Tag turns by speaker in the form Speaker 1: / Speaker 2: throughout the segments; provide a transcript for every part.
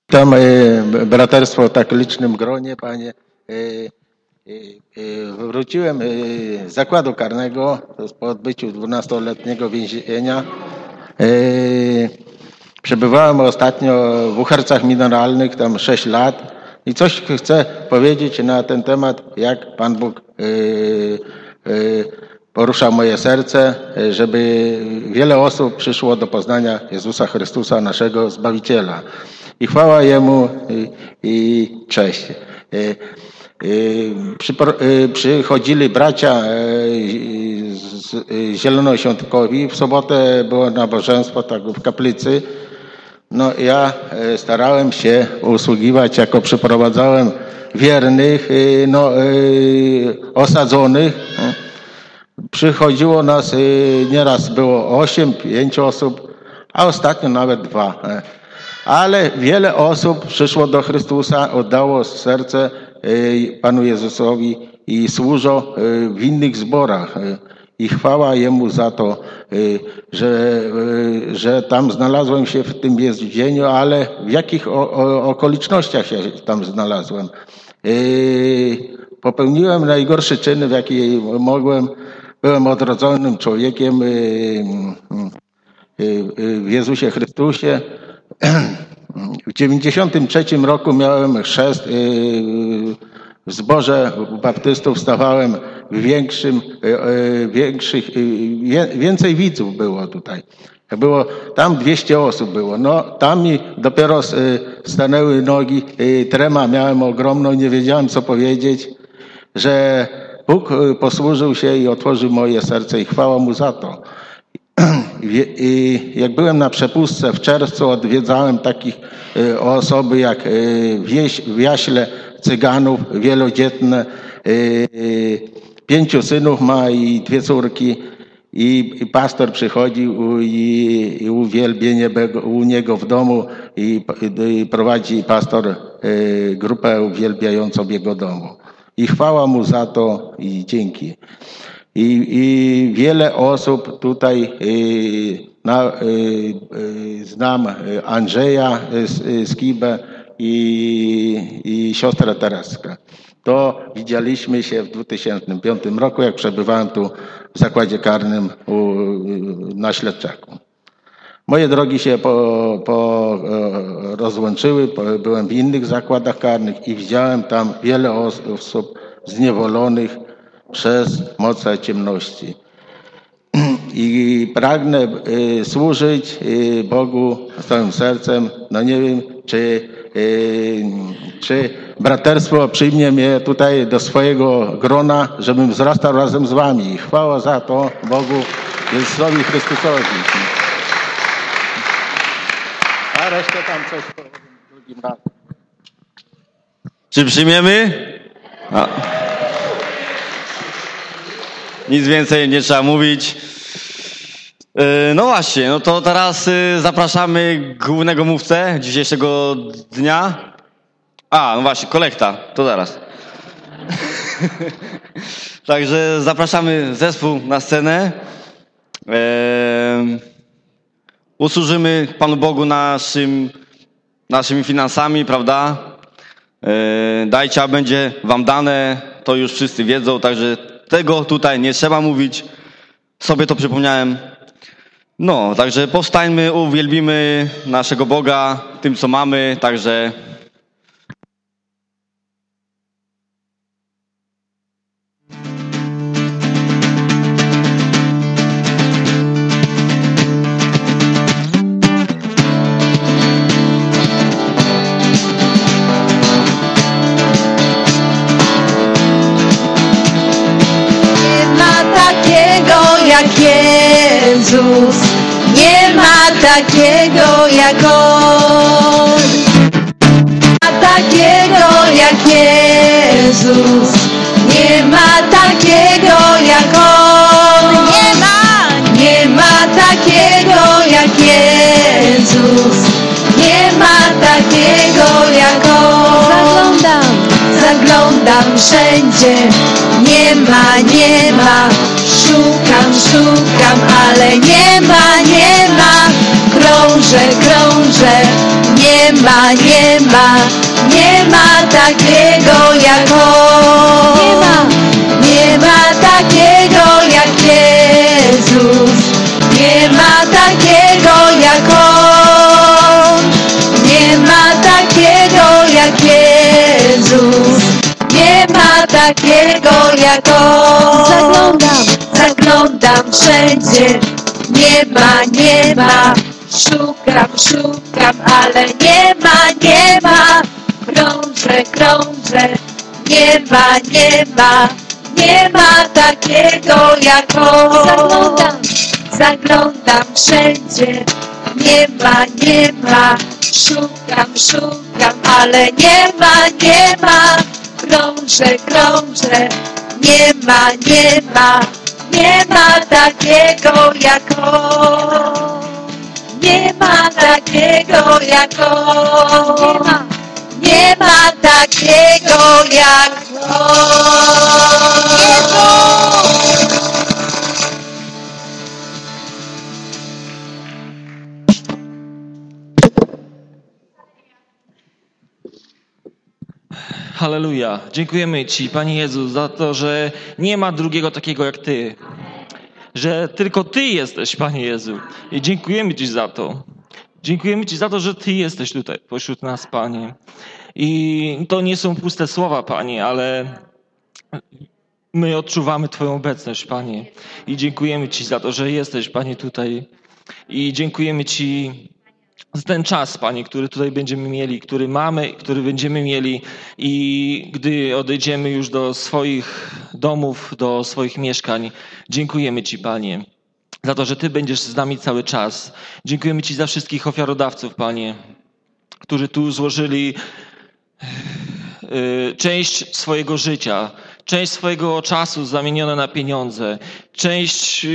Speaker 1: Witam braterstwo w tak licznym gronie, panie. Wróciłem z zakładu karnego po odbyciu 12-letniego więzienia. Przebywałem ostatnio w Uhercach Mineralnych, tam 6 lat i coś chcę powiedzieć na ten temat, jak Pan Bóg porusza moje serce, żeby wiele osób przyszło do poznania Jezusa Chrystusa, naszego Zbawiciela. I chwała Jemu i cześć. Przychodzili bracia zielonoświątkowi. W sobotę było nabożeństwo tak w kaplicy. No ja starałem się usługiwać, jako przyprowadzałem wiernych, osadzonych. Przychodziło nas, nieraz było 8, 5 osób, a ostatnio nawet 2. Ale wiele osób przyszło do Chrystusa, oddało serce Panu Jezusowi i służą w innych zborach. I chwała Jemu za to, że tam znalazłem się w tym więzieniu, ale w jakich okolicznościach się tam znalazłem. Popełniłem najgorsze czyny, w jakie mogłem. Byłem odrodzonym człowiekiem w Jezusie Chrystusie. W 1993 roku miałem chrzest w zborze baptystów, stawałem więcej widzów było tutaj. Tam 200 osób było. No, tam mi dopiero stanęły nogi, trema miałem ogromną, nie wiedziałem co powiedzieć, że Bóg posłużył się i otworzył moje serce i chwała Mu za to. I jak byłem na przepustce w czerwcu, odwiedzałem takich osoby jak w Jaśle Cyganów, wielodzietne, 5 synów ma i 2 córki. I pastor przychodził i uwielbienie u niego w domu i prowadzi pastor grupę uwielbiającą w jego domu. I chwała Mu za to i dzięki. I wiele osób tutaj znam Andrzeja Skibę i siostrę Tereskę. To widzieliśmy się w 2005 roku, jak przebywałem tu w zakładzie karnym na Śledczaku. Moje drogi się rozłączyły, byłem w innych zakładach karnych i widziałem tam wiele osób zniewolonych przez moce ciemności. I pragnę służyć Bogu całym sercem. No nie wiem, czy braterstwo przyjmie mnie tutaj do swojego grona, żebym wzrastał razem z wami. Chwała za to Bogu, Jezusowi Chrystusowi. A resztę tam coś powiem drugim razem.
Speaker 2: Czy przyjmiemy? No. Nic więcej nie trzeba mówić. No właśnie, no to teraz zapraszamy głównego mówcę dzisiejszego dnia. No właśnie, kolekta, to zaraz. Także zapraszamy zespół na scenę. Usłużymy Panu Bogu naszymi finansami, prawda? Dajcie, a będzie wam dane, to już wszyscy wiedzą, także tego tutaj nie trzeba mówić. Sobie to przypomniałem. No, także powstańmy, uwielbimy naszego Boga tym, co mamy, także...
Speaker 3: Jezus, nie ma takiego jak On. Nie ma takiego jak Jezus, nie ma takiego jak On. Nie ma takiego jak Jezus, nie ma takiego jak On. Zaglądam wszędzie, nie ma. Szukam, ale nie ma. Krążę, Nie ma, nie ma, nie ma takiego jak On. Nie ma takiego jak Jezus. Nie ma takiego jak On. Nie ma takiego jak Jezus. Nie ma takiego jak On. Zaglądam wszędzie. Nie ma, nie ma. Szukam, ale nie ma, nie ma. Krążę. Nie ma, nie ma. Nie ma takiego jak On. Zaglądam wszędzie. Nie ma, nie ma. Szukam, ale nie ma, nie ma. Krążę. Nie ma, nie ma. Nie ma takiego jak On. Nie ma takiego jak On. Nie ma takiego jak On.
Speaker 4: Halleluja. Dziękujemy Ci, Panie Jezu, za to, że nie ma drugiego takiego jak Ty. Że tylko Ty jesteś, Panie Jezu. I dziękujemy Ci za to. Dziękujemy Ci za to, że Ty jesteś tutaj pośród nas, Panie. I to nie są puste słowa, Panie, ale my odczuwamy Twoją obecność, Panie. I dziękujemy Ci za to, że jesteś, Panie, tutaj. I dziękujemy Ci za ten czas, Panie, który tutaj będziemy mieli, który mamy, który będziemy mieli i gdy odejdziemy już do swoich domów, do swoich mieszkań. Dziękujemy Ci, Panie, za to, że Ty będziesz z nami cały czas. Dziękujemy Ci za wszystkich ofiarodawców, Panie, którzy tu złożyli część swojego życia, część swojego czasu zamienione na pieniądze, część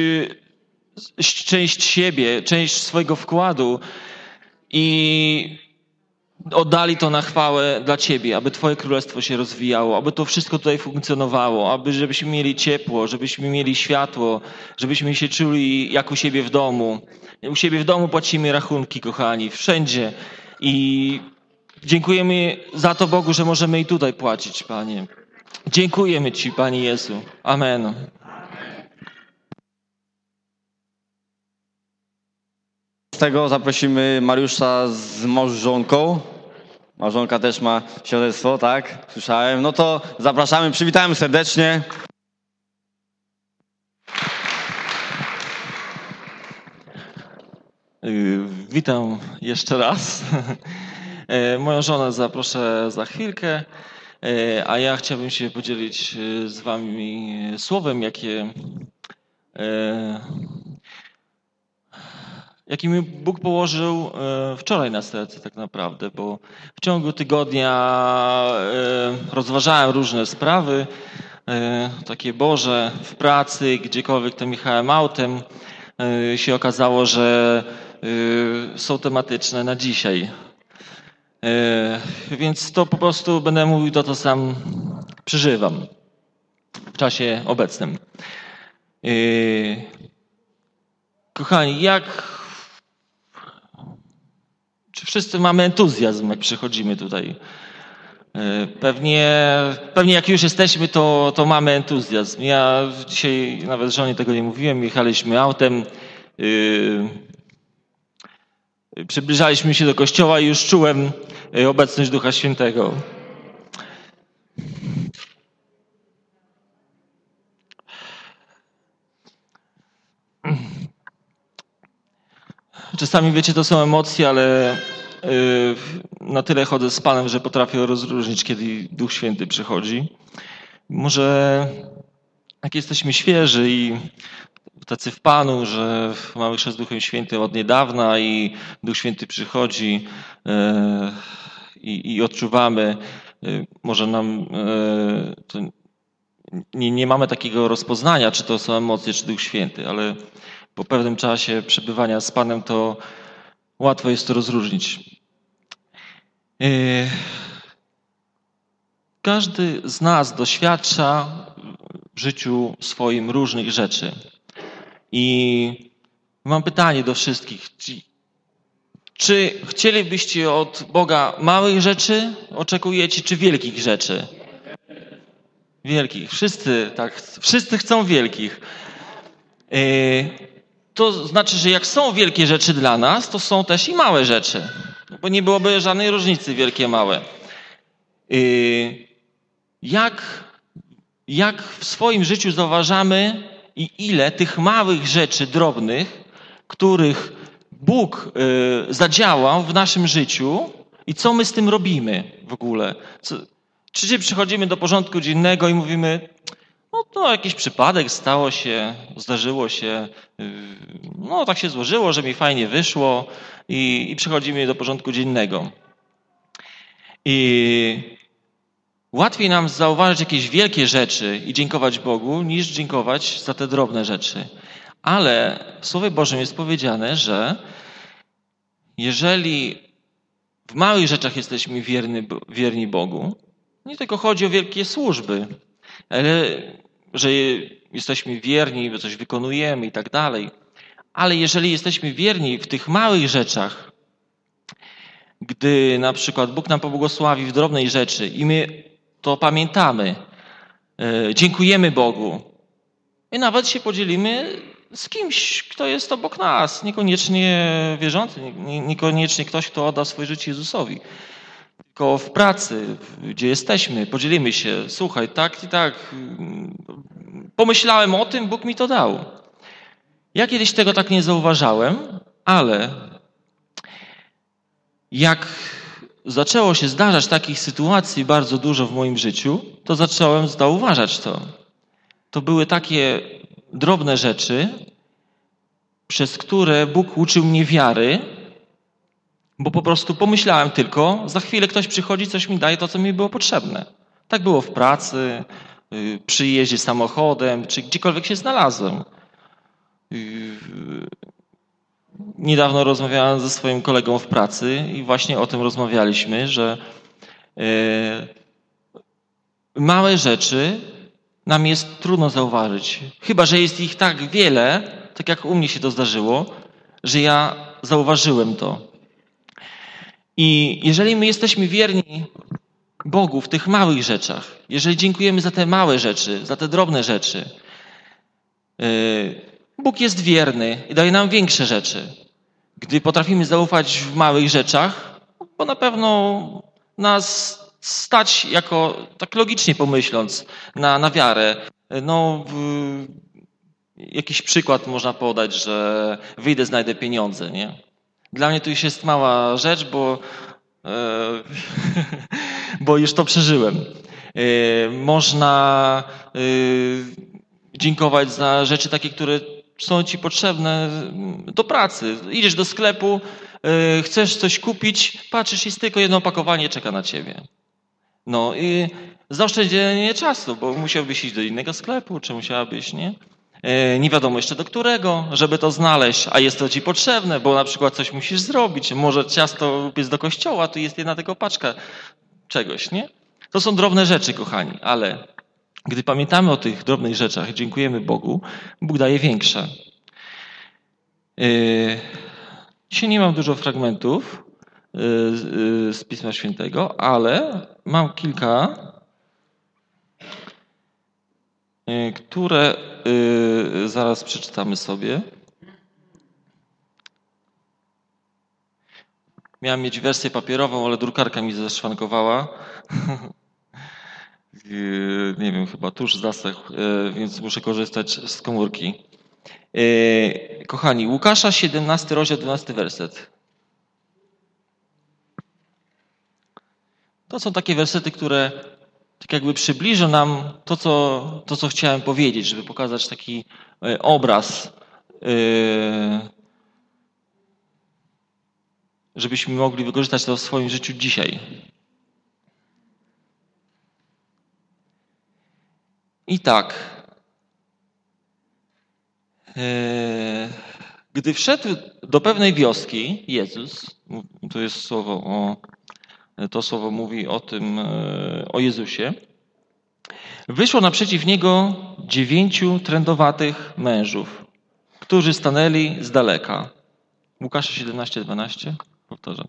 Speaker 4: siebie, część swojego wkładu i oddali to na chwałę dla Ciebie, aby Twoje królestwo się rozwijało, aby to wszystko tutaj funkcjonowało, żebyśmy mieli ciepło, żebyśmy mieli światło, żebyśmy się czuli jak u siebie w domu. U siebie w domu płacimy rachunki, kochani, wszędzie. I dziękujemy za to Bogu, że możemy i tutaj płacić, Panie. Dziękujemy Ci, Panie Jezu. Amen.
Speaker 2: Z tego zaprosimy Mariusza z małżonką. Małżonka też ma świadectwo, tak? Słyszałem. No to zapraszamy, przywitamy serdecznie.
Speaker 4: Witam jeszcze raz. Moją żonę zaproszę za chwilkę, a ja chciałbym się podzielić z wami słowem, jaki mi Bóg położył wczoraj na serce tak naprawdę, bo w ciągu tygodnia rozważałem różne sprawy, takie Boże, w pracy, gdziekolwiek tam jechałem autem, się okazało, że są tematyczne na dzisiaj. Więc to po prostu będę mówił to, co sam przeżywam w czasie obecnym. Kochani, czy wszyscy mamy entuzjazm, jak przychodzimy tutaj? Pewnie jak już jesteśmy, to mamy entuzjazm. Ja dzisiaj nawet żonie tego nie mówiłem, jechaliśmy autem, przybliżaliśmy się do kościoła i już czułem obecność Ducha Świętego. Czasami, wiecie, to są emocje, ale na tyle chodzę z Panem, że potrafię rozróżnić, kiedy Duch Święty przychodzi. Może jak jesteśmy świeży i tacy w Panu, że mamy chrzest Duchem Świętym od niedawna i Duch Święty przychodzi i odczuwamy, może nam to nie mamy takiego rozpoznania, czy to są emocje, czy Duch Święty, ale po pewnym czasie przebywania z Panem to łatwo jest to rozróżnić. Każdy z nas doświadcza w życiu swoim różnych rzeczy. I mam pytanie do wszystkich. Czy chcielibyście od Boga małych rzeczy, oczekujecie, czy wielkich rzeczy? Wielkich. Wszyscy chcą wielkich. To znaczy, że jak są wielkie rzeczy dla nas, to są też i małe rzeczy. Bo nie byłoby żadnej różnicy wielkie, małe. Jak w swoim życiu zauważamy i ile tych małych rzeczy drobnych, których Bóg zadziałał w naszym życiu i co my z tym robimy w ogóle? Czy przychodzimy do porządku dziennego i mówimy, no to jakiś przypadek, stało się, zdarzyło się, no tak się złożyło, że mi fajnie wyszło i przechodzimy do porządku dziennego. I łatwiej nam zauważyć jakieś wielkie rzeczy i dziękować Bogu, niż dziękować za te drobne rzeczy. Ale w Słowie Bożym jest powiedziane, że jeżeli w małych rzeczach jesteśmy wierni Bogu, nie tylko chodzi o wielkie służby, ale że jesteśmy wierni, że coś wykonujemy i tak dalej. Ale jeżeli jesteśmy wierni w tych małych rzeczach, gdy na przykład Bóg nam pobłogosławi w drobnej rzeczy i my to pamiętamy, dziękujemy Bogu i nawet się podzielimy z kimś, kto jest obok nas, niekoniecznie wierzący, niekoniecznie ktoś, kto oddał swoje życie Jezusowi. Tylko w pracy, gdzie jesteśmy, podzielimy się. Słuchaj, tak i tak, pomyślałem o tym, Bóg mi to dał. Ja kiedyś tego tak nie zauważałem, ale jak zaczęło się zdarzać takich sytuacji bardzo dużo w moim życiu, to zacząłem zauważać to. To były takie drobne rzeczy, przez które Bóg uczył mnie wiary, bo po prostu pomyślałem tylko, za chwilę ktoś przychodzi, coś mi daje to, co mi było potrzebne. Tak było w pracy, przy jeździe samochodem, czy gdziekolwiek się znalazłem. Niedawno rozmawiałem ze swoim kolegą w pracy i właśnie o tym rozmawialiśmy, że małe rzeczy nam jest trudno zauważyć. Chyba że jest ich tak wiele, tak jak u mnie się to zdarzyło, że ja zauważyłem to. I jeżeli my jesteśmy wierni Bogu w tych małych rzeczach, jeżeli dziękujemy za te małe rzeczy, za te drobne rzeczy, Bóg jest wierny i daje nam większe rzeczy. Gdy potrafimy zaufać w małych rzeczach, bo na pewno nas stać jako, tak logicznie pomyśląc, na wiarę. No, jakiś przykład można podać, że wyjdę, znajdę pieniądze, nie? Dla mnie to już jest mała rzecz, bo już to przeżyłem. Można dziękować za rzeczy takie, które są ci potrzebne do pracy. Idziesz do sklepu, chcesz coś kupić, patrzysz, jest tylko jedno opakowanie, czeka na ciebie. No i zaoszczędzenie czasu, bo musiałbyś iść do innego sklepu, czy musiałabyś, nie? Nie wiadomo jeszcze do którego, żeby to znaleźć, a jest to ci potrzebne, bo na przykład coś musisz zrobić, może ciasto jest do kościoła, tu jest jedna tylko paczka czegoś, nie? To są drobne rzeczy, kochani, ale gdy pamiętamy o tych drobnych rzeczach, dziękujemy Bogu, Bóg daje większe. Dzisiaj nie mam dużo fragmentów z Pisma Świętego, ale mam kilka, które zaraz przeczytamy sobie. Miałem mieć wersję papierową, ale drukarka mi zaszwankowała. Nie wiem, chyba tusz zasechł, więc muszę korzystać z komórki. Kochani, Łukasza 17 rozdział 12 werset. To są takie wersety, które tak jakby przybliżą nam to, co chciałem powiedzieć, żeby pokazać taki obraz, żebyśmy mogli wykorzystać to w swoim życiu dzisiaj. I tak, gdy wszedł do pewnej wioski Jezus, to jest to słowo mówi o tym, o Jezusie, wyszło naprzeciw Niego 9 trędowatych mężów, którzy stanęli z daleka. Łukasza 17:12, powtarzam.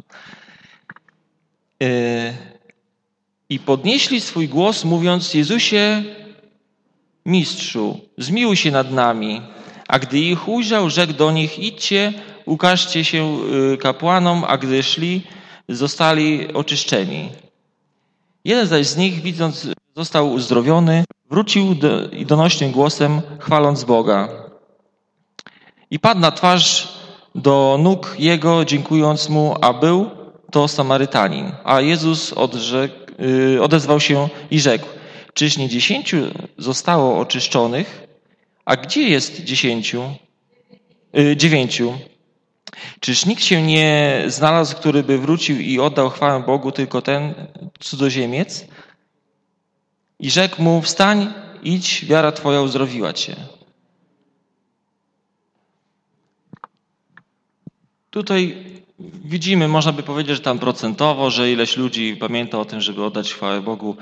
Speaker 4: I podnieśli swój głos, mówiąc: Jezusie, Mistrzu, zmiłuj się nad nami. A gdy ich ujrzał, rzekł do nich: idźcie, ukażcie się kapłanom, a gdy szli, zostali oczyszczeni. Jeden zaś z nich, widząc, został uzdrowiony, wrócił i donośnym głosem, chwaląc Boga. I padł na twarz do nóg Jego, dziękując Mu, a był to Samarytanin. A Jezus odezwał się i rzekł: czyż nie 10 zostało oczyszczonych? A gdzie jest 9? Czyż nikt się nie znalazł, który by wrócił i oddał chwałę Bogu, tylko ten cudzoziemiec? I rzekł mu: wstań, idź, wiara twoja uzdrowiła cię. Tutaj widzimy, można by powiedzieć, że tam procentowo, że ileś ludzi pamięta o tym, żeby oddać chwałę Bogu.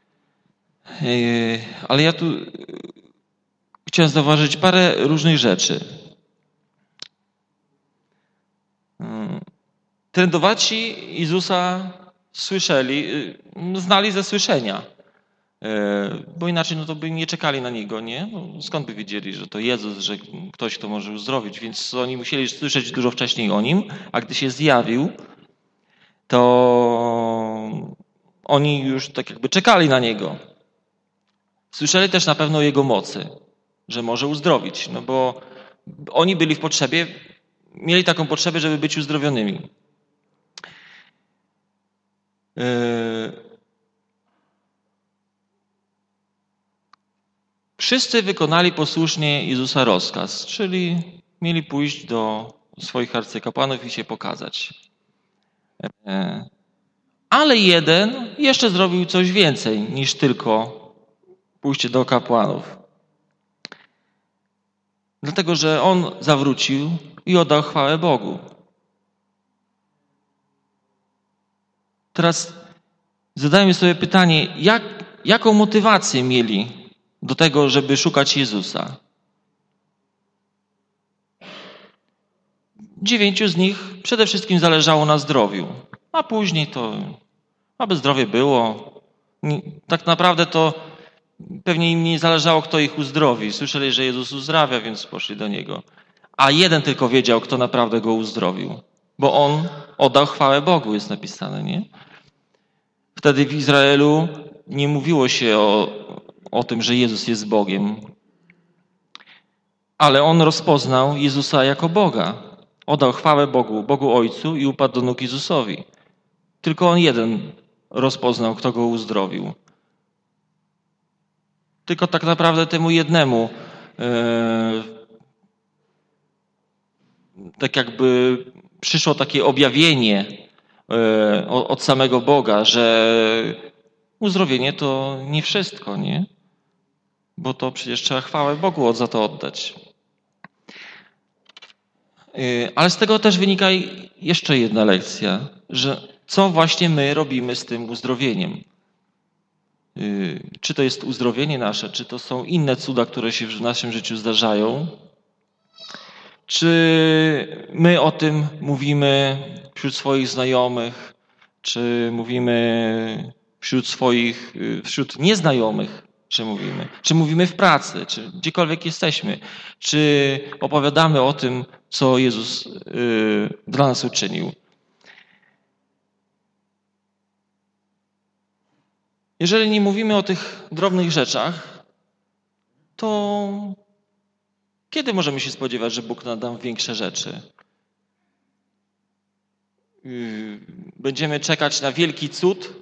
Speaker 4: Ale ja tu chciałem zauważyć parę różnych rzeczy. Trędowaci Jezusa słyszeli, znali ze słyszenia. Bo inaczej no to by nie czekali na Niego, nie? No, skąd by wiedzieli, że to Jezus, że ktoś, kto może uzdrowić? Więc oni musieli słyszeć dużo wcześniej o Nim, a gdy się zjawił, to oni już tak jakby czekali na Niego. Słyszeli też na pewno o Jego mocy, że może uzdrowić, no bo oni byli w potrzebie, mieli taką potrzebę, żeby być uzdrowionymi. Wszyscy wykonali posłusznie Jezusa rozkaz, czyli mieli pójść do swoich arcykapłanów i się pokazać. Ale jeden jeszcze zrobił coś więcej niż tylko pójście do kapłanów. Dlatego, że on zawrócił i oddał chwałę Bogu. Teraz zadajmy sobie pytanie, jaką motywację mieli do tego, żeby szukać Jezusa? 9 z nich przede wszystkim zależało na zdrowiu, a później to, aby zdrowie było. Tak naprawdę to pewnie im nie zależało, kto ich uzdrowi. Słyszeli, że Jezus uzdrawia, więc poszli do Niego. A jeden tylko wiedział, kto naprawdę go uzdrowił, bo on oddał chwałę Bogu, jest napisane, nie? Wtedy w Izraelu nie mówiło się o tym, że Jezus jest Bogiem. Ale on rozpoznał Jezusa jako Boga. Oddał chwałę Bogu, Bogu Ojcu i upadł do nóg Jezusowi. Tylko on jeden rozpoznał, kto go uzdrowił. Tylko tak naprawdę temu jednemu tak jakby przyszło takie objawienie od samego Boga, że uzdrowienie to nie wszystko, nie? Bo to przecież trzeba chwałę Bogu za to oddać. Ale z tego też wynika jeszcze jedna lekcja, że co właśnie my robimy z tym uzdrowieniem. Czy to jest uzdrowienie nasze, czy to są inne cuda, które się w naszym życiu zdarzają. Czy my o tym mówimy wśród swoich znajomych, czy mówimy wśród nieznajomych, czy mówimy w pracy, czy gdziekolwiek jesteśmy, czy opowiadamy o tym, co Jezus dla nas uczynił. Jeżeli nie mówimy o tych drobnych rzeczach, to kiedy możemy się spodziewać, że Bóg nam da większe rzeczy? Będziemy czekać na wielki cud,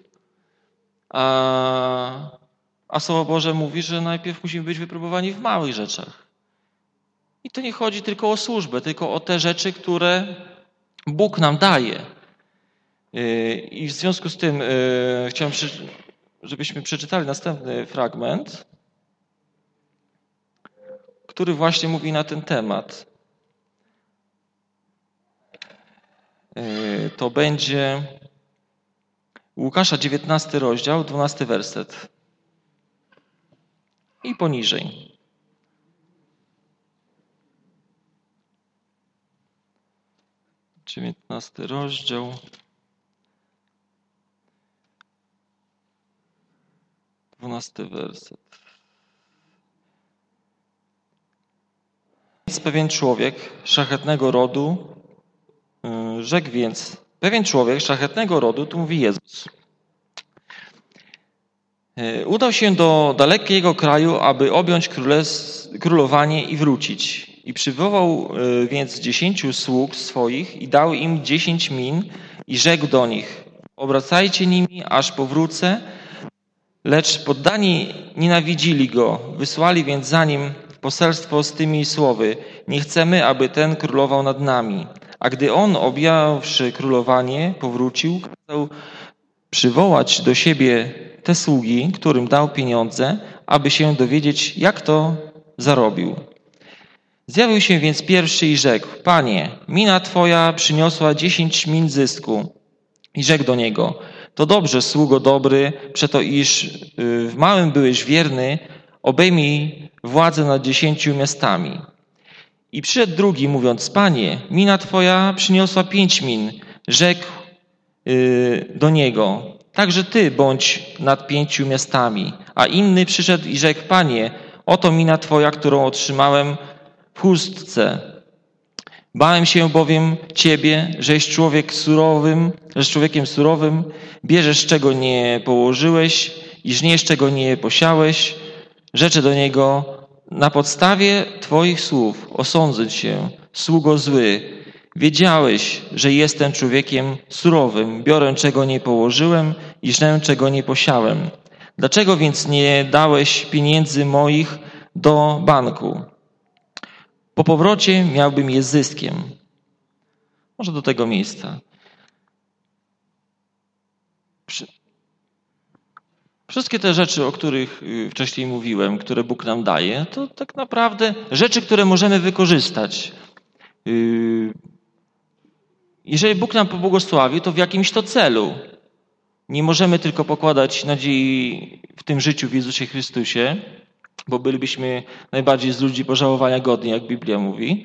Speaker 4: a Słowo Boże mówi, że najpierw musimy być wypróbowani w małych rzeczach. I to nie chodzi tylko o służbę, tylko o te rzeczy, które Bóg nam daje. I w związku z tym chciałem, żebyśmy przeczytali następny fragment, który właśnie mówi na ten temat. To będzie Łukasza 19 rozdział, 12 werset i poniżej. 19 rozdział. 12 werset. Pewien człowiek szlachetnego rodu, rzekł więc, pewien człowiek szlachetnego rodu, tu mówi Jezus, udał się do dalekiego kraju, aby objąć królowanie i wrócić. I przywołał więc 10 sług swoich i dał im 10 min i rzekł do nich, obracajcie nimi, aż powrócę. Lecz poddani nienawidzili go, wysłali więc za nim poselstwo z tymi słowy, nie chcemy, aby ten królował nad nami. A gdy on, objawszy królowanie, powrócił, kazał przywołać do siebie te sługi, którym dał pieniądze, aby się dowiedzieć, jak to zarobił. Zjawił się więc pierwszy i rzekł, Panie, mina twoja przyniosła 10 min zysku. I rzekł do niego, to dobrze, sługo dobry, przeto iż w małym byłeś wierny, obejmij władzę nad 10 miastami. I przyszedł drugi, mówiąc, Panie, mina twoja przyniosła 5 min. Rzekł do niego, także ty bądź nad 5 miastami. A inny przyszedł i rzekł, Panie, oto mina twoja, którą otrzymałem w chustce. Bałem się bowiem ciebie, żeś człowiekiem surowym, bierzesz czego nie położyłeś i żniesz czego nie posiałeś. Rzeczy do niego, na podstawie twoich słów osądzę cię, sługo zły. Wiedziałeś, że jestem człowiekiem surowym, biorę czego nie położyłem i żnę czego nie posiałem. Dlaczego więc nie dałeś pieniędzy moich do banku? Po powrocie miałbym je zyskiem. Może do tego miejsca. Wszystkie te rzeczy, o których wcześniej mówiłem, które Bóg nam daje, to tak naprawdę rzeczy, które możemy wykorzystać. Jeżeli Bóg nam pobłogosławi, to w jakimś to celu. Nie możemy tylko pokładać nadziei w tym życiu w Jezusie Chrystusie, bo bylibyśmy najbardziej z ludzi pożałowania godni, jak Biblia mówi.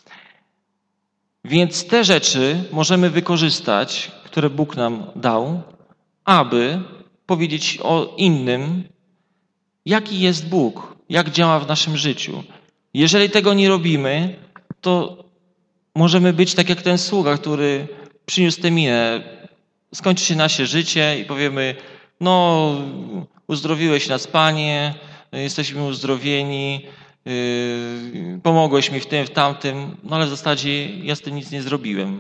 Speaker 4: Więc te rzeczy możemy wykorzystać, które Bóg nam dał, aby powiedzieć o innym, jaki jest Bóg, jak działa w naszym życiu. Jeżeli tego nie robimy, to możemy być tak jak ten sługa, który przyniósł tę minę. Skończy się nasze życie i powiemy, no uzdrowiłeś nas, Panie, jesteśmy uzdrowieni, pomogłeś mi w tym, w tamtym, no ale w zasadzie ja z tym nic nie zrobiłem.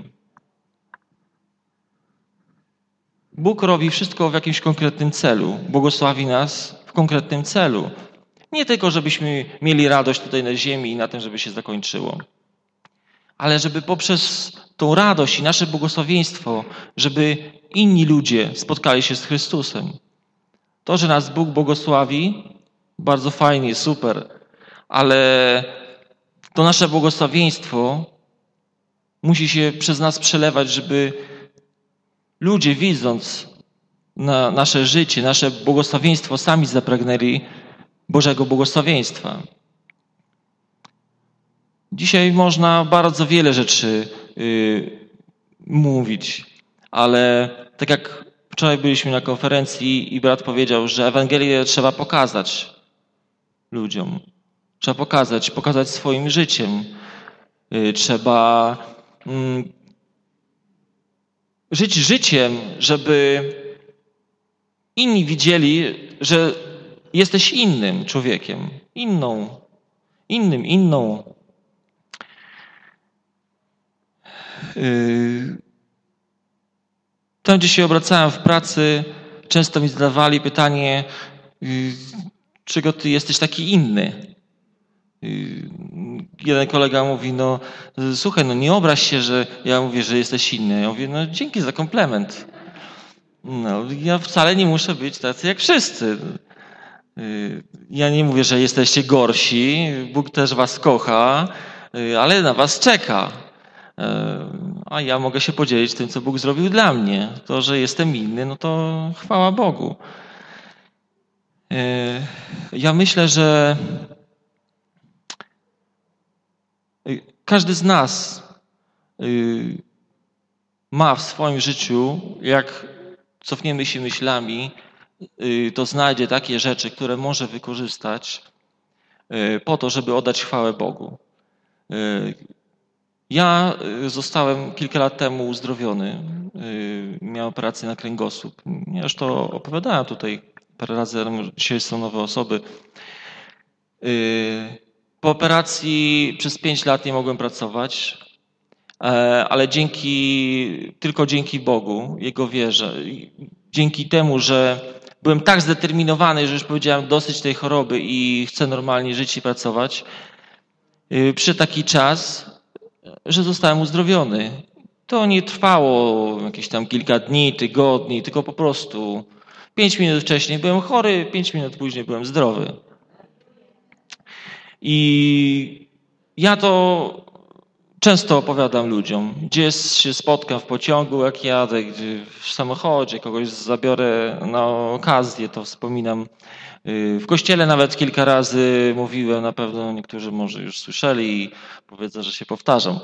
Speaker 4: Bóg robi wszystko w jakimś konkretnym celu. Błogosławi nas w konkretnym celu. Nie tylko, żebyśmy mieli radość tutaj na ziemi i na tym, żeby się zakończyło. Ale żeby poprzez tą radość i nasze błogosławieństwo, żeby inni ludzie spotkali się z Chrystusem. To, że nas Bóg błogosławi, bardzo fajnie, super. Ale to nasze błogosławieństwo musi się przez nas przelewać, żeby ludzie, widząc nasze życie, nasze błogosławieństwo, sami zapragnęli Bożego błogosławieństwa. Dzisiaj można bardzo wiele rzeczy mówić, ale tak jak wczoraj byliśmy na konferencji i brat powiedział, że Ewangelię trzeba pokazać ludziom. Trzeba pokazać swoim życiem. Trzeba żyć życiem, żeby inni widzieli, że jesteś innym człowiekiem, inną. Tam, gdzie się obracałem w pracy, często mi zadawali pytanie, czego ty jesteś taki inny? Jeden kolega mówi, no słuchaj, no nie obraź się, że ja mówię, że jesteś inny. Ja mówię, no dzięki za komplement. No, ja wcale nie muszę być tacy jak wszyscy. Ja nie mówię, że jesteście gorsi, Bóg też was kocha, ale na was czeka. A ja mogę się podzielić tym, co Bóg zrobił dla mnie. To, że jestem inny, no to chwała Bogu. Ja myślę, że każdy z nas ma w swoim życiu, jak cofniemy się myślami, to znajdzie takie rzeczy, które może wykorzystać po to, żeby oddać chwałę Bogu. Ja zostałem kilka lat temu uzdrowiony. Miałem operację na kręgosłup. Ja już to opowiadałem tutaj parę razy, dzisiaj są nowe osoby. Po operacji przez 5 lat nie mogłem pracować, ale tylko dzięki Bogu, Jego wierze, dzięki temu, że byłem tak zdeterminowany, że już powiedziałem dosyć tej choroby i chcę normalnie żyć i pracować, przyszedł taki czas, że zostałem uzdrowiony. To nie trwało jakieś tam kilka dni, tygodni, tylko po prostu 5 minut wcześniej byłem chory, 5 minut później byłem zdrowy. I ja to często opowiadam ludziom, gdzie się spotkam w pociągu, jak jadę, gdzie w samochodzie kogoś zabiorę na okazję, to wspominam. W kościele nawet kilka razy mówiłem, na pewno niektórzy może już słyszeli i powiedzą, że się powtarzam.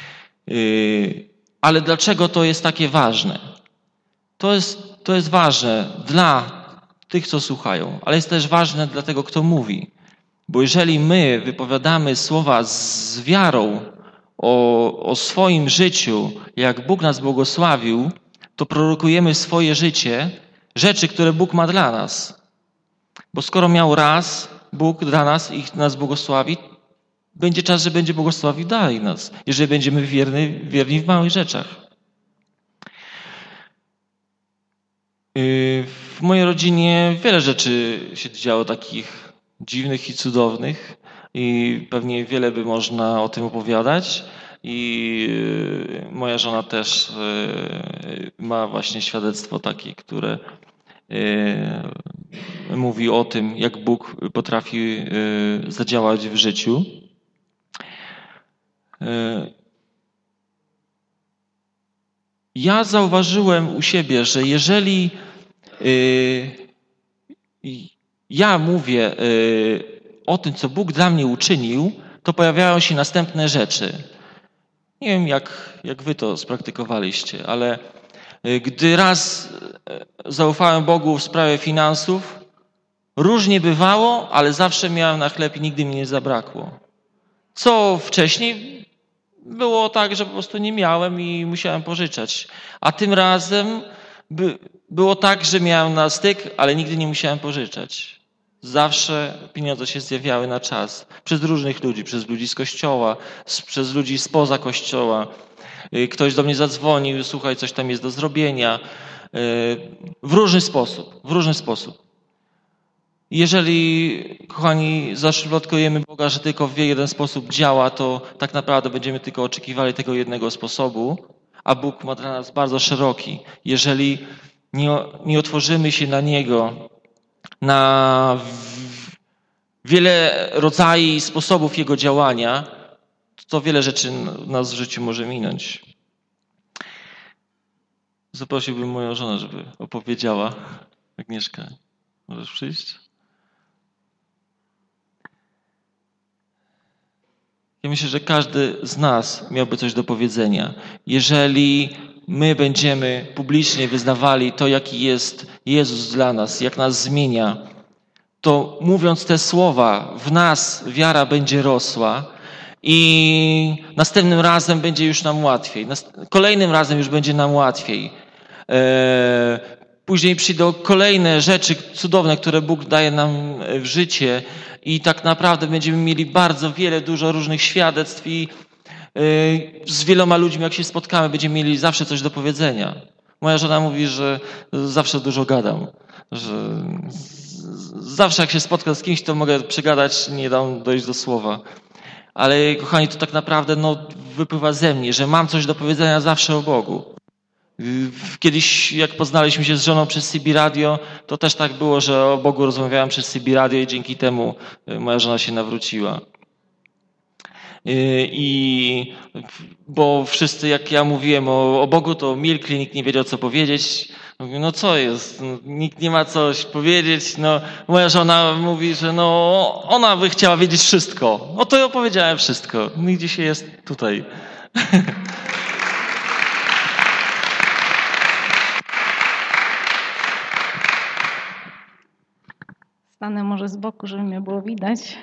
Speaker 4: Ale dlaczego to jest takie ważne? To jest ważne dla tych, co słuchają, ale jest też ważne dla tego, kto mówi. Bo jeżeli my wypowiadamy słowa z wiarą o swoim życiu, jak Bóg nas błogosławił, to prorokujemy swoje życie, rzeczy, które Bóg ma dla nas. Bo skoro miał raz Bóg dla nas i nas błogosławi, będzie czas, że będzie błogosławił dalej nas, jeżeli będziemy wierni w małych rzeczach. W mojej rodzinie wiele rzeczy się działo takich dziwnych i cudownych i pewnie wiele by można o tym opowiadać. I moja żona też ma właśnie świadectwo takie, które mówi o tym, jak Bóg potrafi zadziałać w życiu. Ja zauważyłem u siebie, że jeżeli ja mówię o tym, co Bóg dla mnie uczynił, to pojawiają się następne rzeczy. Nie wiem, jak wy to spraktykowaliście, ale gdy raz zaufałem Bogu w sprawie finansów, różnie bywało, ale zawsze miałem na chleb i nigdy mi nie zabrakło. Co wcześniej było tak, że po prostu nie miałem i musiałem pożyczać. A tym razem było tak, że miałem na styk, ale nigdy nie musiałem pożyczać. Zawsze pieniądze się zjawiały na czas. Przez różnych ludzi, przez ludzi z kościoła, przez ludzi spoza kościoła. Ktoś do mnie zadzwonił, słuchaj, coś tam jest do zrobienia. W różny sposób. Jeżeli, kochani, zaszufladkujemy Boga, że tylko w jeden sposób działa, to tak naprawdę będziemy tylko oczekiwali tego jednego sposobu, a Bóg ma dla nas bardzo szeroki. Jeżeli nie otworzymy się na Niego, na wiele rodzajów i sposobów Jego działania, to wiele rzeczy nas w życiu może minąć. Zaprosiłbym moją żonę, żeby opowiedziała. Agnieszka, możesz przyjść? Ja myślę, że każdy z nas miałby coś do powiedzenia. Jeżeli my będziemy publicznie wyznawali to, jaki jest Jezus dla nas, jak nas zmienia, to mówiąc te słowa, w nas wiara będzie rosła i następnym razem będzie już nam łatwiej. Kolejnym razem już będzie nam łatwiej. Później przyjdą kolejne rzeczy cudowne, które Bóg daje nam w życie i tak naprawdę będziemy mieli dużo różnych świadectw i z wieloma ludźmi, jak się spotkamy, będziemy mieli zawsze coś do powiedzenia. Moja żona mówi, że zawsze dużo gadam, że zawsze jak się spotkam z kimś, to mogę przygadać, nie dam dojść do słowa. Ale kochani, to tak naprawdę wypływa ze mnie, że mam coś do powiedzenia zawsze o Bogu. Kiedyś, jak poznaliśmy się z żoną przez CB Radio, to też tak było, że o Bogu rozmawiałem przez CB Radio i dzięki temu moja żona się nawróciła. Bo wszyscy, jak ja mówiłem o Bogu, to milkli, nikt nie wiedział, co powiedzieć. Mówię, no co jest? Nikt nie ma coś powiedzieć. Moja żona mówi, że ona by chciała wiedzieć wszystko. To ja opowiedziałem wszystko. I dzisiaj jest tutaj.
Speaker 5: Stanę może z boku, żeby mnie było widać.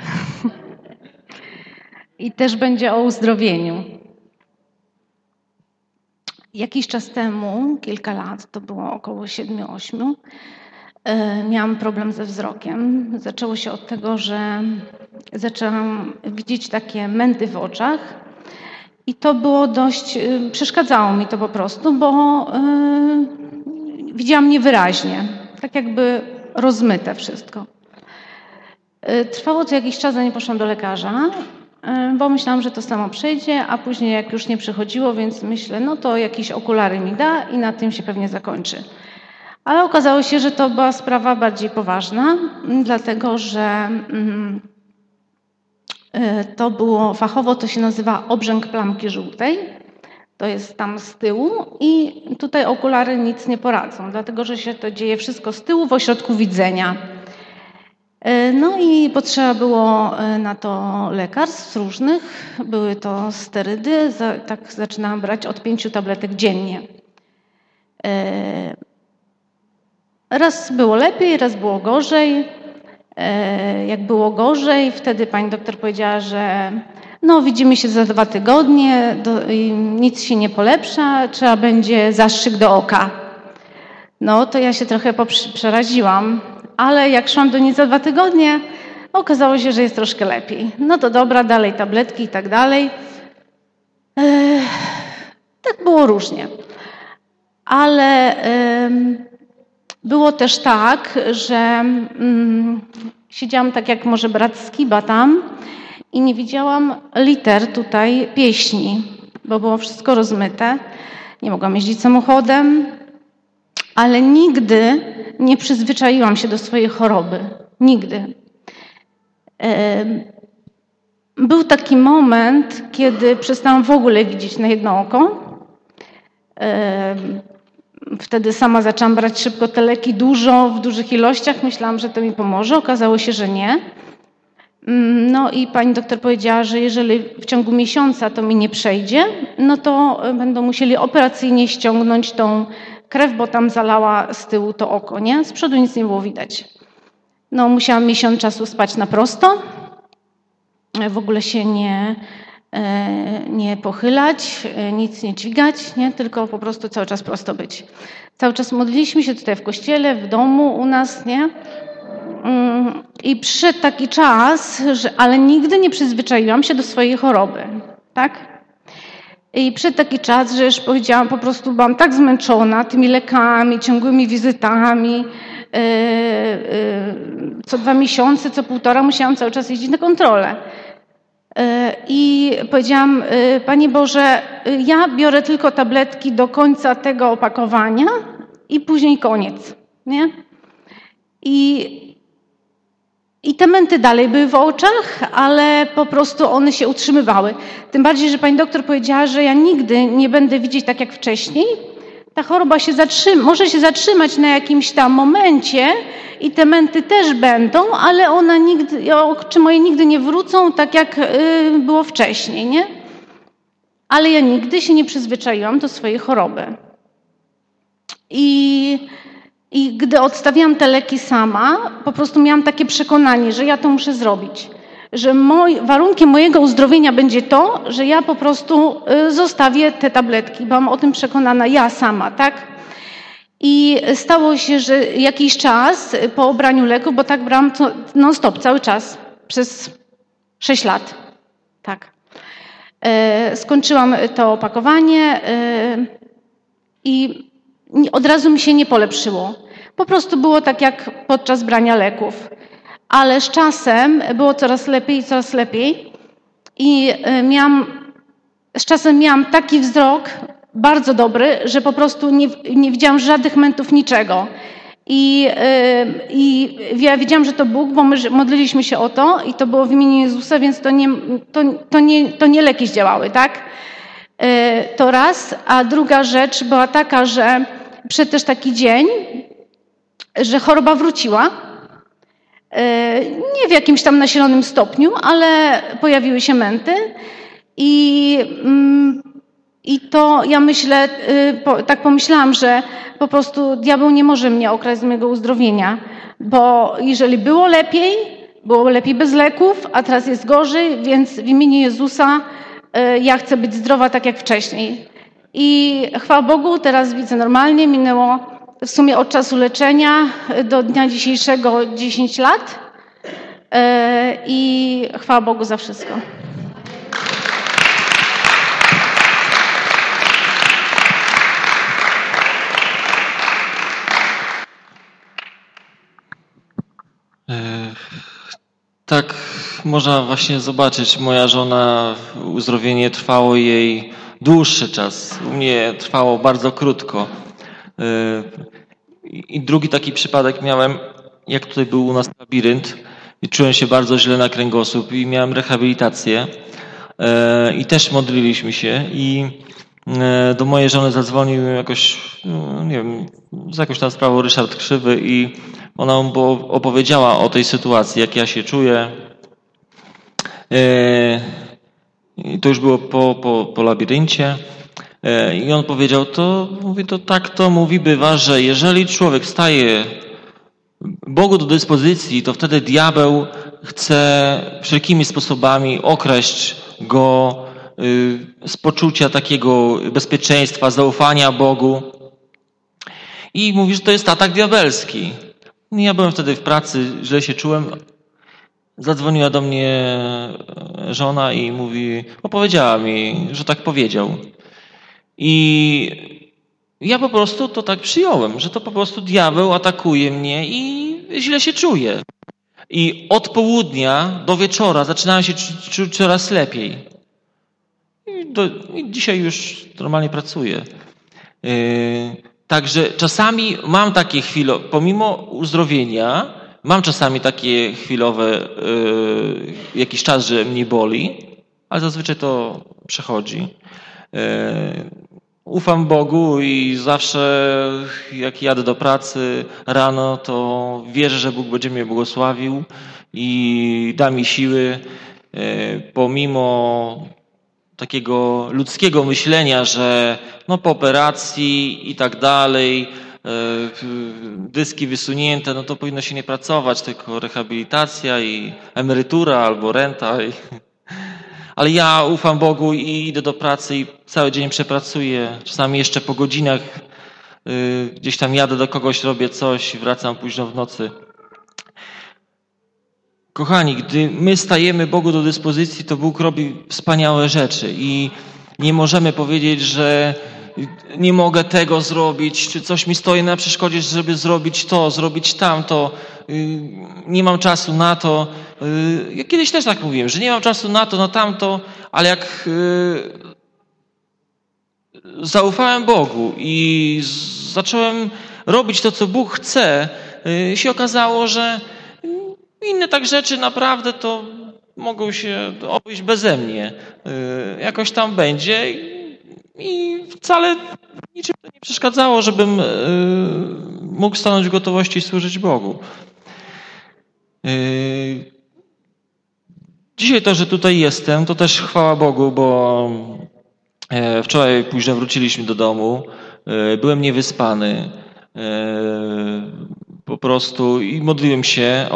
Speaker 5: I też będzie o uzdrowieniu. Jakiś czas temu, kilka lat, to było około 7-8, miałam problem ze wzrokiem. Zaczęło się od tego, że zaczęłam widzieć takie męty w oczach i to było dość, przeszkadzało mi to po prostu, bo widziałam niewyraźnie, tak jakby rozmyte wszystko. Trwało to jakiś czas, zanim poszłam do lekarza, bo myślałam, że to samo przejdzie, a później jak już nie przychodziło, więc myślę, no to jakieś okulary mi da i na tym się pewnie zakończy. Ale okazało się, że to była sprawa bardziej poważna, dlatego że to było fachowo, to się nazywa obrzęk plamki żółtej. To jest tam z tyłu i tutaj okulary nic nie poradzą, dlatego że się to dzieje wszystko z tyłu w ośrodku widzenia. No i potrzeba było na to lekarstw różnych. Były to sterydy, tak zaczynałam brać od 5 tabletek dziennie. Raz było lepiej, raz było gorzej. Jak było gorzej, wtedy pani doktor powiedziała, że no widzimy się za 2 tygodnie, nic się nie polepsza, trzeba będzie zastrzyk do oka. No to ja się trochę przeraziłam, ale jak szłam do niej za 2 tygodnie, okazało się, że jest troszkę lepiej. No to dobra, dalej tabletki i tak dalej. Tak było różnie. Ale było też tak, że siedziałam tak jak może brat Skiba tam i nie widziałam liter tutaj pieśni, bo było wszystko rozmyte. Nie mogłam jeździć samochodem, ale nigdy nie przyzwyczaiłam się do swojej choroby. Nigdy. Był taki moment, kiedy przestałam w ogóle widzieć na jedno oko. Wtedy sama zaczęłam brać szybko te leki dużo, w dużych ilościach. Myślałam, że to mi pomoże. Okazało się, że nie. No i pani doktor powiedziała, że jeżeli w ciągu miesiąca to mi nie przejdzie, no to będą musieli operacyjnie ściągnąć tą krew, bo tam zalała z tyłu to oko, nie? Z przodu nic nie było widać. No musiałam miesiąc czasu spać na prosto. W ogóle się nie pochylać, nic nie dźwigać, nie? Tylko po prostu cały czas prosto być. Cały czas modliliśmy się tutaj w kościele, w domu u nas, nie? I przyszedł taki czas, ale nigdy nie przyzwyczaiłam się do swojej choroby, tak? I przyszedł taki czas, że już powiedziałam, po prostu byłam tak zmęczona tymi lekami, ciągłymi wizytami. Co 2 miesiące, co 1,5 musiałam cały czas jeździć na kontrolę. I powiedziałam, Panie Boże, ja biorę tylko tabletki do końca opakowania i później koniec, nie? I te męty dalej były w oczach, ale po prostu one się utrzymywały. Tym bardziej, że pani doktor powiedziała, że ja nigdy nie będę widzieć tak jak wcześniej. Ta choroba może się zatrzymać na jakimś tam momencie i te męty też będą, ale oczy moje nigdy nie wrócą tak jak było wcześniej, nie? Ale ja nigdy się nie przyzwyczaiłam do swojej choroby. I gdy odstawiałam te leki sama, po prostu miałam takie przekonanie, że ja to muszę zrobić. Że warunkiem mojego uzdrowienia będzie to, że ja po prostu zostawię te tabletki. Byłam o tym przekonana ja sama, tak? I stało się, że jakiś czas po obraniu leków, bo tak brałam non-stop, cały czas, przez 6 lat. Tak. Skończyłam to opakowanie i od razu mi się nie polepszyło. Po prostu było tak jak podczas brania leków. Ale z czasem było coraz lepiej i coraz lepiej. I z czasem miałam taki wzrok bardzo dobry, że po prostu nie widziałam żadnych mętów, niczego. I ja wiedziałam, że to Bóg, bo my modliliśmy się o to i to było w imieniu Jezusa, więc to nie leki zdziałały, tak? To raz. A druga rzecz była taka, że przyszedł też taki dzień, że choroba wróciła. Nie w jakimś tam nasilonym stopniu, ale pojawiły się męty i I to ja myślę, tak pomyślałam, że po prostu diabeł nie może mnie okraść z mojego uzdrowienia, bo jeżeli było lepiej bez leków, a teraz jest gorzej, więc w imieniu Jezusa ja chcę być zdrowa tak jak wcześniej. I chwała Bogu, teraz widzę normalnie, minęło w sumie od czasu leczenia do dnia dzisiejszego 10 lat i chwała Bogu za wszystko.
Speaker 4: Tak można właśnie zobaczyć. Moja żona, uzdrowienie trwało jej dłuższy czas. U mnie trwało bardzo krótko. I drugi taki przypadek miałem, jak tutaj był u nas labirynt i czułem się bardzo źle na kręgosłup i miałem rehabilitację i też modliliśmy się i do mojej żony zadzwonił jakoś, nie wiem, z jakąś tam sprawą Ryszard Krzywy i ona mu opowiedziała o tej sytuacji, jak ja się czuję. I to już było po labiryncie. I on powiedział, to tak to mówi bywa, że jeżeli człowiek staje Bogu do dyspozycji, to wtedy diabeł chce wszelkimi sposobami okraść go z poczucia takiego bezpieczeństwa, zaufania Bogu. I mówi, że to jest atak diabelski. Ja byłem wtedy w pracy, źle się czułem. Zadzwoniła do mnie żona i opowiedziała mi, że tak powiedział. I ja po prostu to tak przyjąłem, że to po prostu diabeł atakuje mnie i źle się czuję. I od południa do wieczora zaczynałem się czuć coraz lepiej. I dzisiaj już normalnie pracuję. Także czasami mam takie chwile, pomimo uzdrowienia, mam czasami takie chwilowe, jakiś czas, że mnie boli, ale zazwyczaj to przechodzi. Ufam Bogu i zawsze jak jadę do pracy rano, to wierzę, że Bóg będzie mnie błogosławił i da mi siły, pomimo takiego ludzkiego myślenia, że no po operacji i tak dalej, dyski wysunięte, no to powinno się nie pracować, tylko rehabilitacja i emerytura albo renta. Ale ja ufam Bogu i idę do pracy i cały dzień przepracuję. Czasami jeszcze po godzinach gdzieś tam jadę do kogoś, robię coś i wracam późno w nocy. Kochani, gdy my stajemy Bogu do dyspozycji, to Bóg robi wspaniałe rzeczy i nie możemy powiedzieć, że nie mogę tego zrobić, czy coś mi stoi na przeszkodzie, żeby zrobić to, zrobić tamto, nie mam czasu na to. Ja kiedyś też tak mówiłem, że nie mam czasu na to, na tamto, ale jak zaufałem Bogu i zacząłem robić to, co Bóg chce, się okazało, że inne tak rzeczy naprawdę to mogą się obejść beze mnie. Jakoś tam będzie i wcale niczym to nie przeszkadzało, żebym mógł stanąć w gotowości i służyć Bogu. Dzisiaj to, że tutaj jestem, to też chwała Bogu, bo wczoraj późno wróciliśmy do domu, byłem niewyspany, po prostu i modliłem się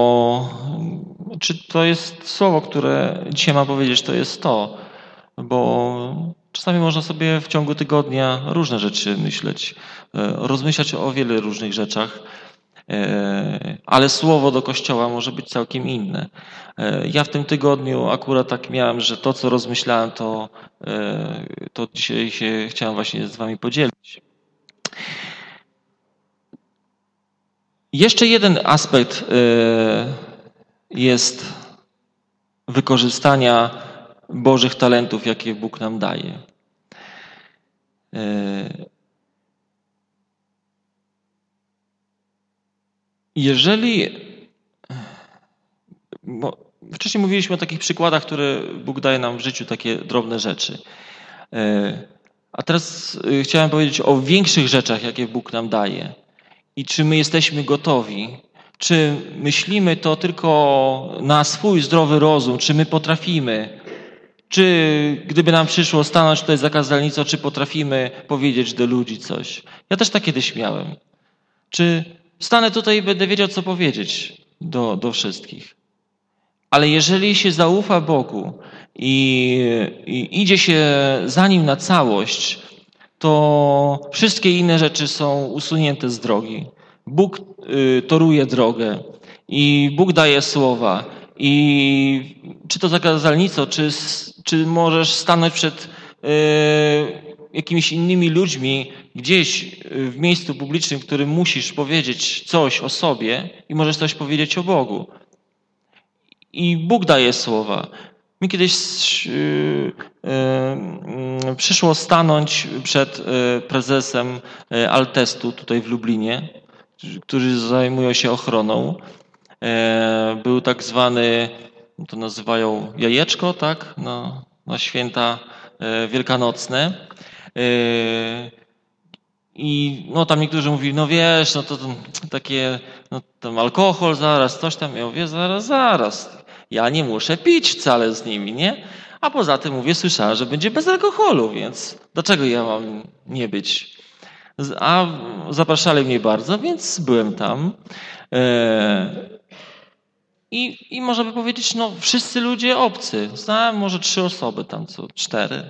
Speaker 4: czy to jest słowo, które dzisiaj mam powiedzieć, to jest to, bo czasami można sobie w ciągu tygodnia różne rzeczy myśleć, rozmyślać o wiele różnych rzeczach, ale słowo do Kościoła może być całkiem inne. Ja w tym tygodniu akurat tak miałem, że to, co rozmyślałem, to dzisiaj się chciałem właśnie z wami podzielić. Jeszcze jeden aspekt jest wykorzystania Bożych talentów, jakie Bóg nam daje. Wcześniej mówiliśmy o takich przykładach, które Bóg daje nam w życiu, takie drobne rzeczy. A teraz chciałem powiedzieć o większych rzeczach, jakie Bóg nam daje. I czy my jesteśmy gotowi? Czy myślimy to tylko na swój zdrowy rozum? Czy my potrafimy? Czy gdyby nam przyszło stanąć tutaj za kazalnicą, czy potrafimy powiedzieć do ludzi coś? Ja też tak kiedyś miałem. Czy stanę tutaj i będę wiedział, co powiedzieć do wszystkich? Ale jeżeli się zaufa Bogu i idzie się za Nim na całość, to wszystkie inne rzeczy są usunięte z drogi. Bóg toruje drogę i Bóg daje słowa. I czy to za kazalnicą, czy możesz stanąć przed jakimiś innymi ludźmi gdzieś w miejscu publicznym, w którym musisz powiedzieć coś o sobie i możesz coś powiedzieć o Bogu. I Bóg daje słowa. Mi kiedyś przyszło stanąć przed prezesem Altestu tutaj w Lublinie, którzy zajmują się ochroną. Był tak zwany, to nazywają jajeczko, tak? Na święta wielkanocne. I no tam niektórzy mówili, no wiesz, no to takie, no tam alkohol zaraz, coś tam. Ja mówię, zaraz. Ja nie muszę pić wcale z nimi, nie? A poza tym mówię, słyszałem, że będzie bez alkoholu, więc dlaczego ja mam nie być? A zapraszali mnie bardzo, więc byłem tam. I można by powiedzieć, no wszyscy ludzie obcy. Znałem może 3 osoby tam, co 4.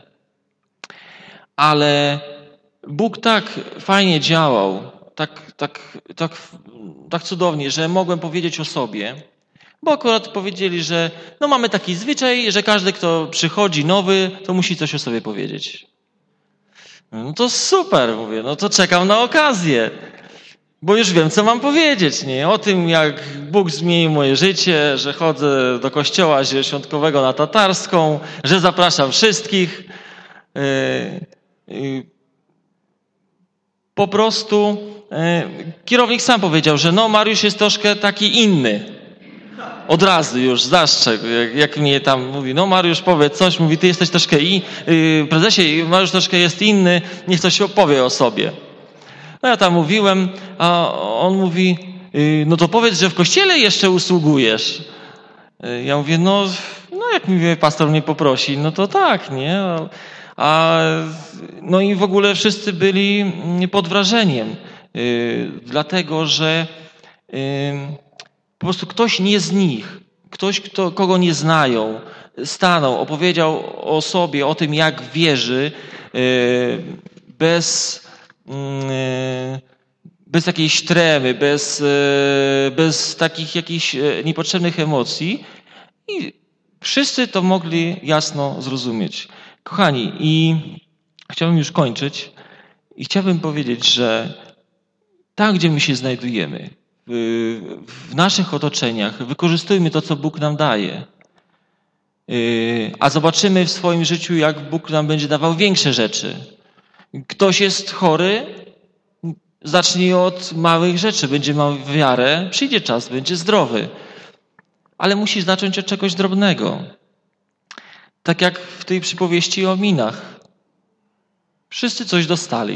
Speaker 4: Ale Bóg tak fajnie działał, tak cudownie, że mogłem powiedzieć o sobie. Bo akurat powiedzieli, że no mamy taki zwyczaj, że każdy, kto przychodzi nowy, to musi coś o sobie powiedzieć. No to super, mówię, no to czekam na okazję. Bo już wiem, co mam powiedzieć, nie? O tym, jak Bóg zmienił moje życie, że chodzę do kościoła zielonoświątkowego na Tatarską, że zapraszam wszystkich. Po prostu kierownik sam powiedział, że no Mariusz jest troszkę taki inny. Od razu już zastrzegł, jak mnie tam mówi, no Mariusz powiedz coś, mówi, ty jesteś troszkę prezesie, Mariusz troszkę jest inny, niech coś opowie o sobie. No ja tam mówiłem, a on mówi, no to powiedz, że w kościele jeszcze usługujesz. Ja mówię, no jak mi pastor mnie poprosi, no to tak, nie? No i w ogóle wszyscy byli pod wrażeniem, dlatego że po prostu ktoś nie z nich, ktoś, kogo nie znają, stanął, opowiedział o sobie, o tym, jak wierzy, bez jakiejś tremy, bez takich jakichś niepotrzebnych emocji i wszyscy to mogli jasno zrozumieć. Kochani, i chciałbym już kończyć i chciałbym powiedzieć, że tam, gdzie my się znajdujemy, w naszych otoczeniach, wykorzystujmy to, co Bóg nam daje. A zobaczymy w swoim życiu, jak Bóg nam będzie dawał większe rzeczy. Ktoś jest chory, zacznij od małych rzeczy, będzie miał wiarę, przyjdzie czas, będzie zdrowy. Ale musisz zacząć od czegoś drobnego. Tak jak w tej przypowieści o minach. Wszyscy coś dostali.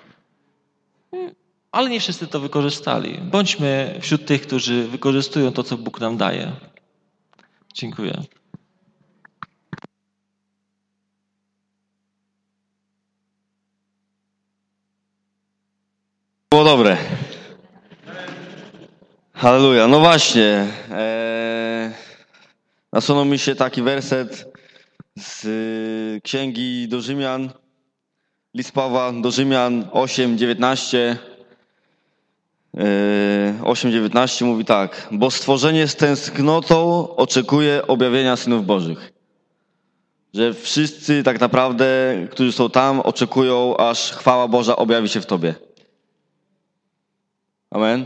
Speaker 4: Ale nie wszyscy to wykorzystali. Bądźmy wśród tych, którzy wykorzystują to, co Bóg nam daje. Dziękuję.
Speaker 2: Było dobre. Halleluja. No właśnie. Nasunął mi się taki werset z Księgi do Rzymian, list Pawła do Rzymian 8:19. 8:19 mówi tak. Bo stworzenie z tęsknotą oczekuje objawienia synów Bożych. Że wszyscy tak naprawdę, którzy są tam, oczekują, aż chwała Boża objawi się w tobie. Amen.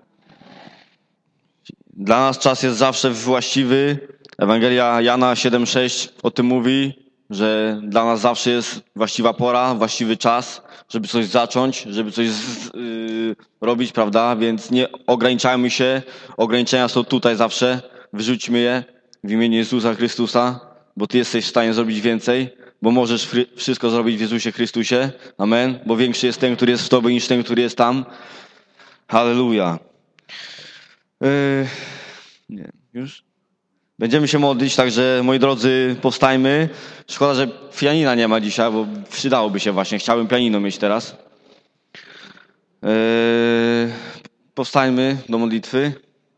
Speaker 2: Dla nas czas jest zawsze właściwy. Ewangelia Jana 7:6 o tym mówi, że dla nas zawsze jest właściwa pora, właściwy czas, żeby coś zacząć, żeby coś robić, prawda? Więc nie ograniczajmy się. Ograniczenia są tutaj zawsze. Wyrzućmy je w imieniu Jezusa Chrystusa, bo Ty jesteś w stanie zrobić więcej, bo możesz wszystko zrobić w Jezusie Chrystusie. Amen. Bo większy jest ten, który jest w Tobie, niż ten, który jest tam. Halleluja. Nie, już? Będziemy się modlić, także moi drodzy, powstajmy. Szkoda, że pianina nie ma dzisiaj, bo przydałoby się właśnie. Chciałbym pianino mieć teraz. Powstajmy do modlitwy.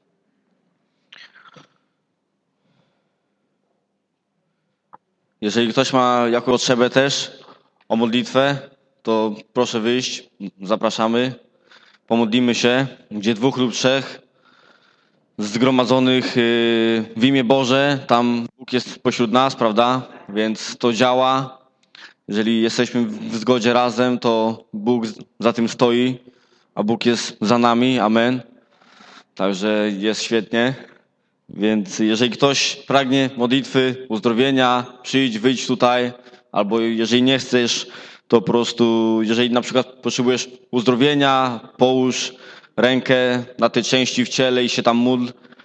Speaker 2: Jeżeli ktoś ma jakąś potrzebę też o modlitwę, to proszę wyjść, zapraszamy. Pomodlimy się, gdzie 2 lub 3 zgromadzonych w imię Boże, tam Bóg jest pośród nas, prawda? Więc to działa. Jeżeli jesteśmy w zgodzie razem, to Bóg za tym stoi, a Bóg jest za nami. Amen. Także jest świetnie. Więc jeżeli ktoś pragnie modlitwy, uzdrowienia, przyjdź, wyjdź tutaj, albo jeżeli nie chcesz, to po prostu, jeżeli na przykład potrzebujesz uzdrowienia, połóż rękę na tej części w ciele i się tam módl.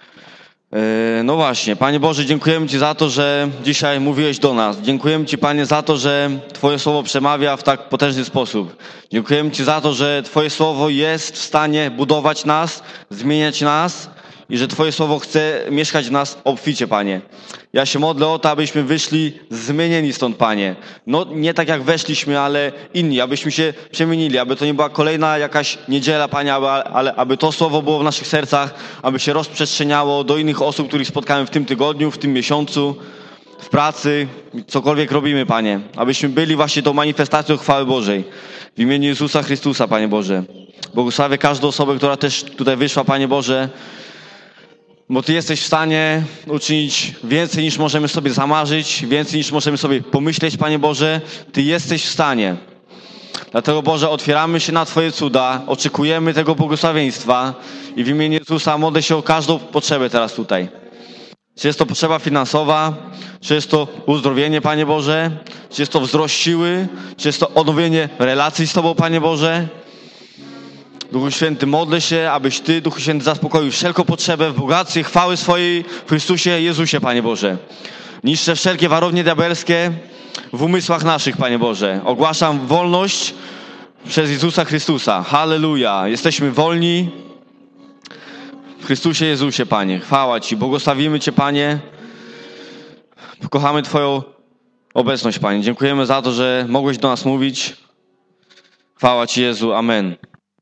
Speaker 2: No właśnie, Panie Boże, dziękujemy Ci za to, że dzisiaj mówiłeś do nas. Dziękujemy Ci, Panie, za to, że Twoje słowo przemawia w tak potężny sposób. Dziękujemy Ci za to, że Twoje słowo jest w stanie budować nas, zmieniać nas i że Twoje słowo chce mieszkać w nas obficie, Panie. Ja się modlę o to, abyśmy wyszli zmienieni stąd, Panie. No nie tak jak weszliśmy, ale inni, abyśmy się przemienili, aby to nie była kolejna jakaś niedziela, Panie, ale aby to słowo było w naszych sercach, aby się rozprzestrzeniało do innych osób, których spotkamy w tym tygodniu, w tym miesiącu, w pracy, cokolwiek robimy, Panie. Abyśmy byli właśnie tą manifestacją chwały Bożej. W imieniu Jezusa Chrystusa, Panie Boże. Błogosławię każdą osobę, która też tutaj wyszła, Panie Boże, bo Ty jesteś w stanie uczynić więcej niż możemy sobie zamarzyć, więcej niż możemy sobie pomyśleć, Panie Boże. Ty jesteś w stanie. Dlatego, Boże, otwieramy się na Twoje cuda, oczekujemy tego błogosławieństwa i w imieniu Jezusa modlę się o każdą potrzebę teraz tutaj. Czy jest to potrzeba finansowa, czy jest to uzdrowienie, Panie Boże, czy jest to wzrost siły, czy jest to odnowienie relacji z Tobą, Panie Boże. Duchu Święty, modlę się, abyś Ty, Duchu Święty, zaspokoił wszelką potrzebę w bogactwie chwały swojej w Chrystusie Jezusie, Panie Boże. Niszczę wszelkie warownie diabelskie w umysłach naszych, Panie Boże. Ogłaszam wolność przez Jezusa Chrystusa. Halleluja. Jesteśmy wolni w Chrystusie Jezusie, Panie. Chwała Ci. Błogosławimy Cię, Panie. Kochamy Twoją obecność, Panie. Dziękujemy za to, że mogłeś do nas mówić. Chwała Ci, Jezu. Amen.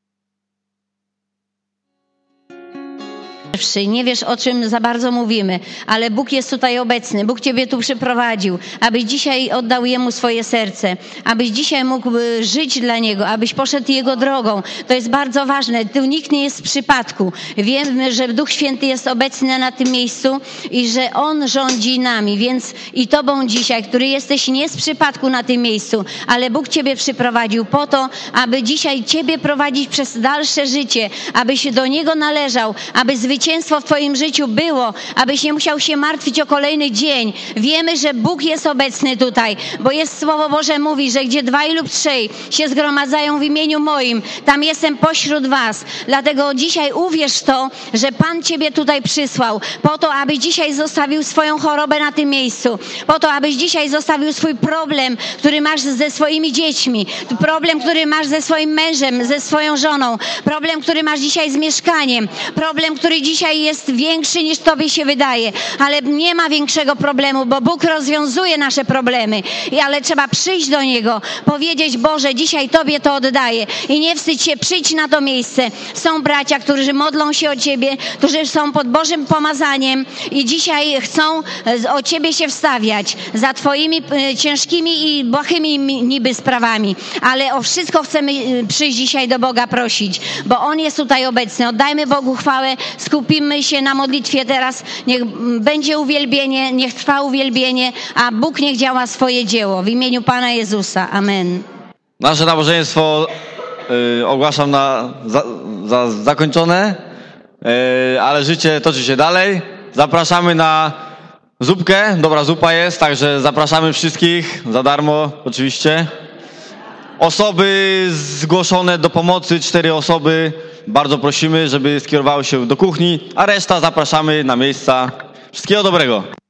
Speaker 6: Nie wiesz, o czym za bardzo mówimy, ale Bóg jest tutaj obecny. Bóg Ciebie tu przyprowadził, abyś dzisiaj oddał Jemu swoje serce, abyś dzisiaj mógł żyć dla Niego, abyś poszedł Jego drogą. To jest bardzo ważne. Tu nikt nie jest z przypadku. Wiemy, że Duch Święty jest obecny na tym miejscu i że On rządzi nami, więc i Tobą dzisiaj, który jesteś nie z przypadku na tym miejscu, ale Bóg Ciebie przyprowadził po to, aby dzisiaj Ciebie prowadzić przez dalsze życie, abyś do Niego należał, aby zwycięstwo w Twoim życiu było, abyś nie musiał się martwić o kolejny dzień. Wiemy, że Bóg jest obecny tutaj, bo jest Słowo Boże mówi, że gdzie 2 lub 3 się zgromadzają w imieniu moim, tam jestem pośród was. Dlatego dzisiaj uwierz w to, że Pan Ciebie tutaj przysłał, po to, abyś dzisiaj zostawił swoją chorobę na tym miejscu, po to, abyś dzisiaj zostawił swój problem, który masz ze swoimi dziećmi, problem, który masz ze swoim mężem, ze swoją żoną, problem, który masz dzisiaj z mieszkaniem, problem, który dzisiaj jest większy niż Tobie się wydaje, ale nie ma większego problemu, bo Bóg rozwiązuje nasze problemy, ale trzeba przyjść do Niego, powiedzieć: Boże, dzisiaj Tobie to oddaję i nie wstydź się, przyjdź na to miejsce. Są bracia, którzy modlą się o Ciebie, którzy są pod Bożym pomazaniem i dzisiaj chcą o Ciebie się wstawiać za Twoimi ciężkimi i błahymi niby sprawami, ale o wszystko chcemy przyjść dzisiaj do Boga prosić, bo On jest tutaj obecny. Oddajmy Bogu chwałę, skupimy się na modlitwie teraz. Niech będzie uwielbienie, niech trwa uwielbienie, a Bóg niech działa swoje dzieło. W imieniu Pana Jezusa. Amen.
Speaker 2: Nasze nabożeństwo ogłaszam za zakończone, ale życie toczy się dalej. Zapraszamy na zupkę. Dobra zupa jest, także zapraszamy wszystkich za darmo oczywiście. Osoby zgłoszone do pomocy, 4 osoby, bardzo prosimy, żeby skierowały się do kuchni, a reszta zapraszamy na miejsca. Wszystkiego dobrego.